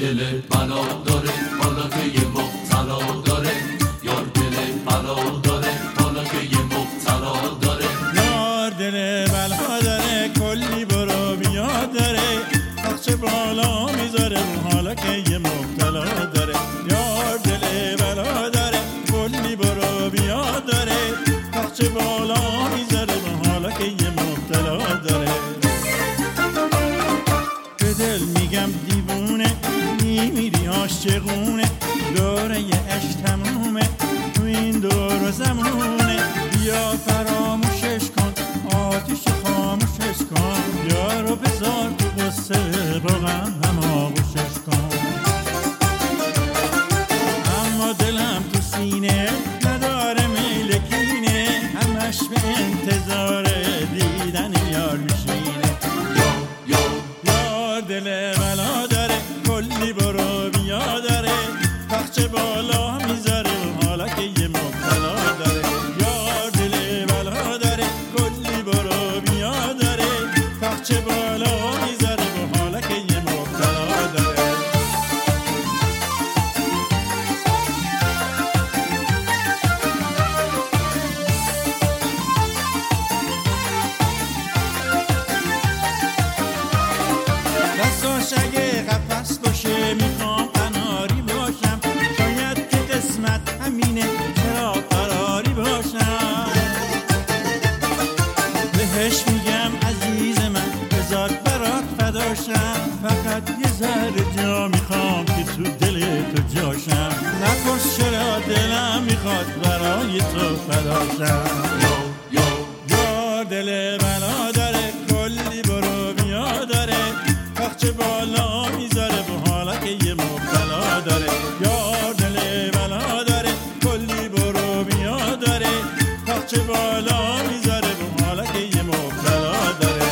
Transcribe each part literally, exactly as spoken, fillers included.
دل بلا داره حالا که یه مبتلا داره یار دل بلا داره حالا که یه مبتلا داره یار دل بلا داره کلی برو بیا داره بخش بالا میذاره حالا که یه مبتلا داره یار دل بلا داره کلی برو بیا داره بخش بالا میذاره حالا که یه مبتلا داره به دل میگم دیوونه میمیری عاشقونه دوره یه عشق تمومه تو این دور و زمونه بیا فراموشش کن آتیش خاموشش کن یارو بذار تو قصه با غم هم آغوشش کن اما دلم تو سینه نداره میل کینه همش به انتظار دیدن یار میشینه یار دل بلا داره کلی برو بیا داره بخش بالا میذاره حالا که یه مبتلا داره یار دل بلا داره کلی برو بیا داره بخش بالا میذاره حالا که یه مبتلا داره دستاش اگه قفص باشه میخوام قناری باشم شاید که قسمت همینه چرا قراری باشم بهش میگم عزیز من بذار برات فداشم فقط یه ذره جا میخوام که تو دل تو جاشم نپرس چرا دلم میخواد برای تو فداشم یار دل بلا داره کلی برو بیا داره بخش بالا میذاره به حالا که یه مبتلا داره یار دل بلا داره کلی برو بیا داره بخش بالا میذاره به حالا که یه مبتلا داره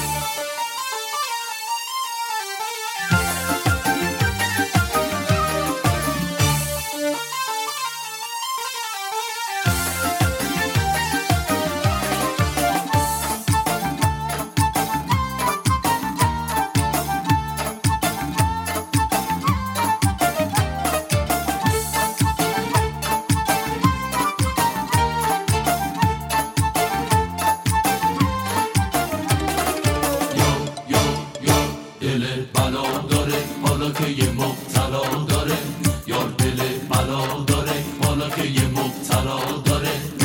دل بلا داره حالا که یه مبتلا داره یار دل بلا داره حالا که یه مبتلا داره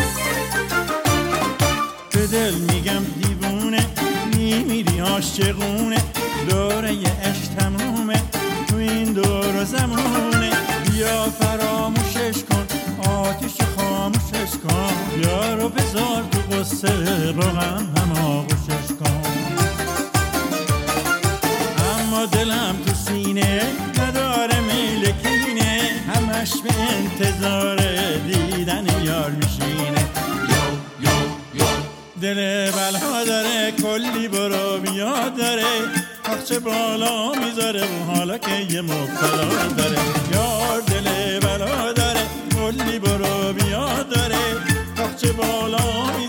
به دل میگم دیوونه میمیری عاشقونه دوره یه عشق تمومه تو این دور و زمونه بیا فراموشش کن آتیش خاموشش کن یارو بذار تو قصه با غم هم آغوشش کن اما دلم تو سینه نداره میل کینه همش به انتظار دیدن یار میشینه دل بلا داره کلی برو بیا داره بخش بالا میذاره و حالا که یه مبتلا داره یار دل بلا داره کلی برو بیا داره بخش بالا